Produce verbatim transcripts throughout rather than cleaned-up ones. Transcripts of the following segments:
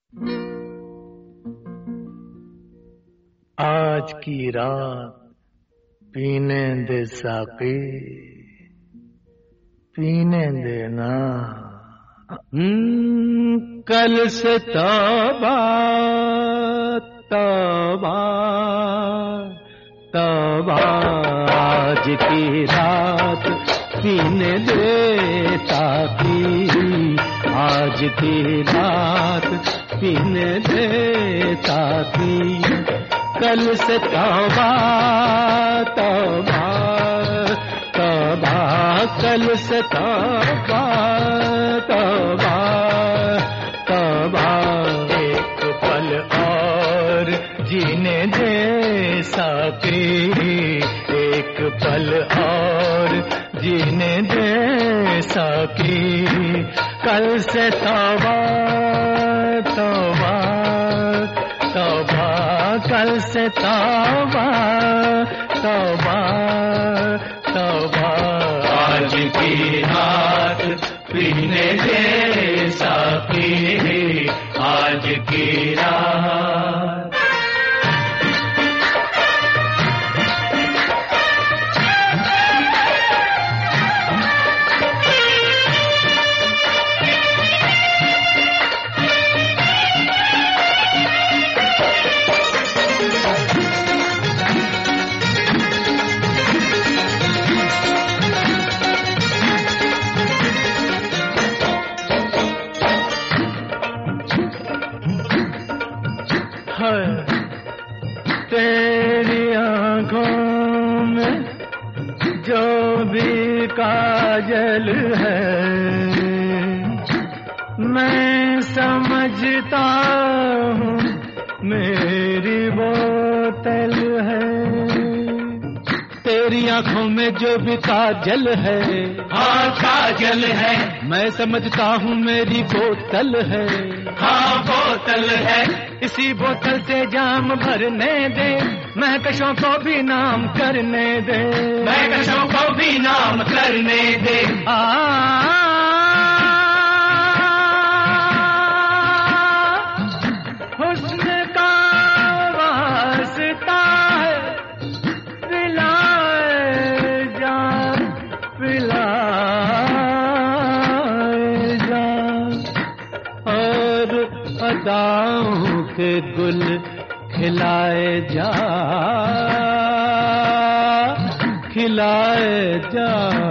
आज की रात पीने दे साकी, पीने देना। कल से तौबा तौबा तौबा, आज की रात पीने दे साकी, आज की रात पीने दे साकी। कल से तौबा तौबा तौबा, कल से तौबा तौबा तौबा। एक पल और जीने दे साकी, एक पल और जीने दे साकी। कल से तौबा तौबा तौबा, कल से तौबा तौबा तौबा। आज की रात पीने दे साकी, आज की रात। तेरी आँखों में जो भी काजल है, मैं समझता हूँ मेरी बोतल है। तेरी आँखों में जो भी काजल है, हाँ काजल है, मैं समझता हूँ मेरी बोतल है, हाँ बोतल है। इसी बोतल से जाम भरने दे, महकशों को भी नाम करने दे, महकशों को भी नाम करने दे। आ हुस्न का वास्ता है, पिलाए जा पिलाए जा, और अदाओं के गुल खिलाए जा खिलाए जा।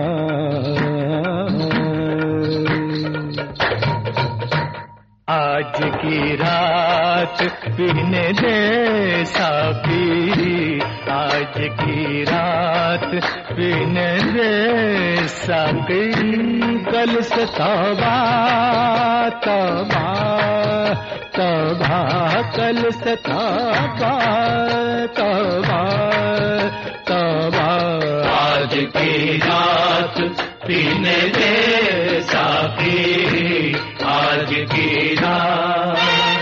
आज की रात पीने दे साकी, आज की रात पीने दे साकी। कल से तौबा तौबा तौबा, कल से तौबा तौबा तौबा। आज की रात पीने दे साकी, आज की रात।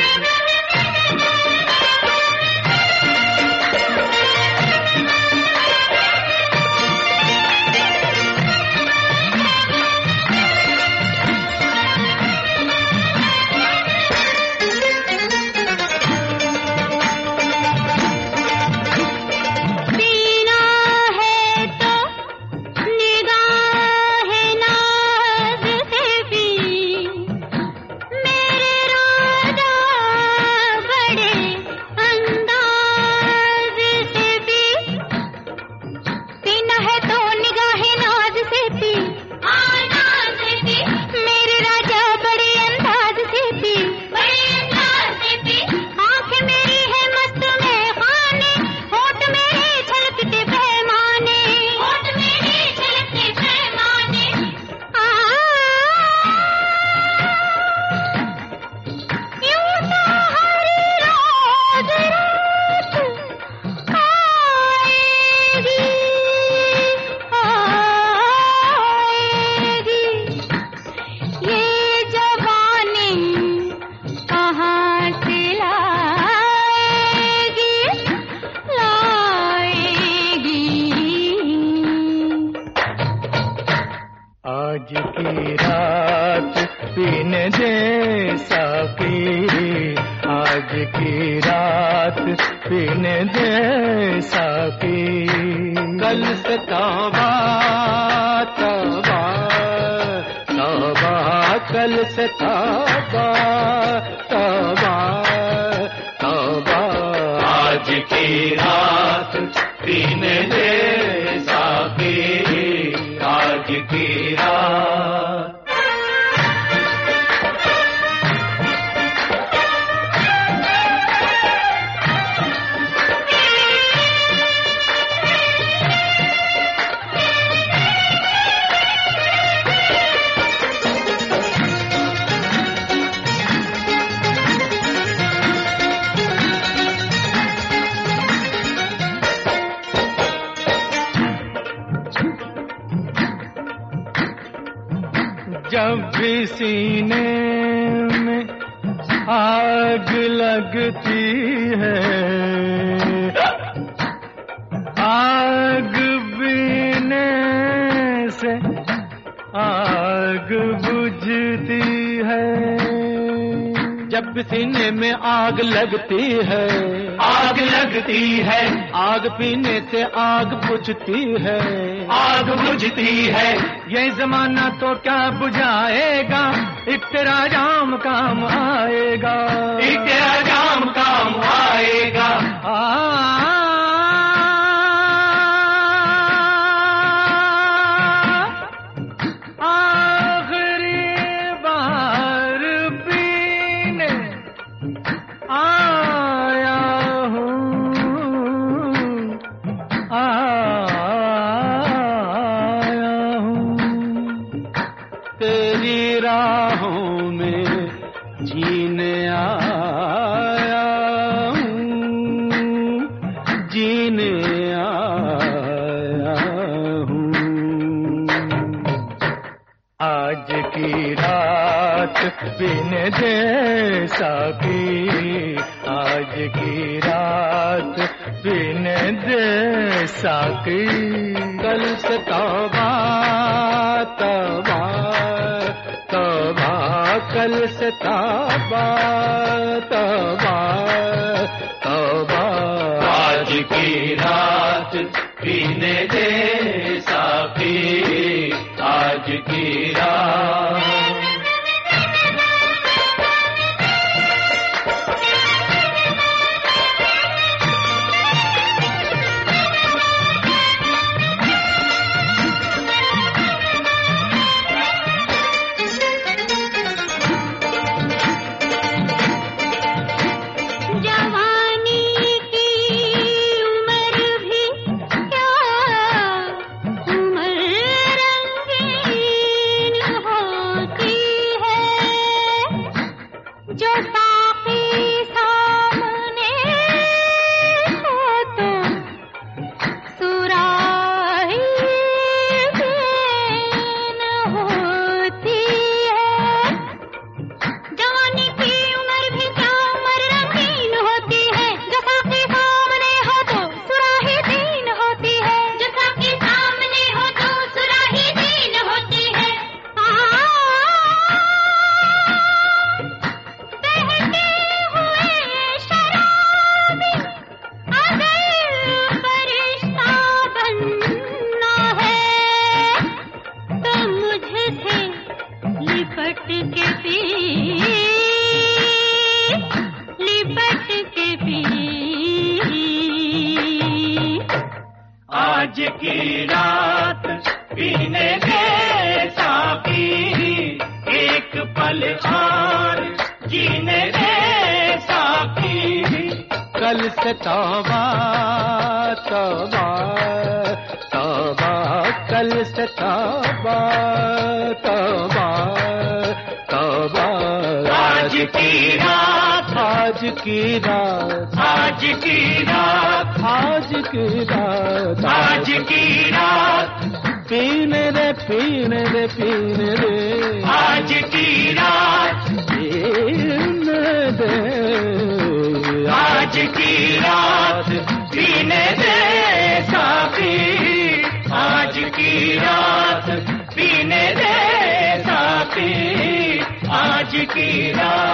आज की रात पीने दे साकी, आज की रात पीने दे साकी। कल से तौबा तौबा तौबा, कल से तौबा तौबा तौबा, आज की रात पीने दे साकी, आज की रात। जब भी सीने में आग लगती है, आग बीने से आग बुझती है। जब भी सीने में आग लगती है, आग लगती है, आग पीने से आग बुझती है, आग बुझती है। ये जमाना तो क्या बुझाएगा, एक तेरा जाम काम आएगा, एक तेरा जाम काम आएगा। आखिरी बार पीने आया हूँ, तेरी राहों में जीने आया हूँ, जीने आया हूँ। आज की रात पीने दे साकी, आज की रात पीने दे साकी। कल से तौबा तौबा तौबा, कल से तौबा तौबा तौबा, आज की रात पीने दे साकी, आज की रात। आज की रात पीने दे साकी, एक पल और जीने दे साकी। कल से तौबा तौबा तौबा, कल से तौबा तौबा तौबा, आज की रात, आज की रात, आज की रात, आज की रात, आज की रात, पीने दे पीने दे पीने दे, आज की रात, पीने दे, आज की रात पीने दे साकी, आज की रात पीने दे साकी, आज की रात।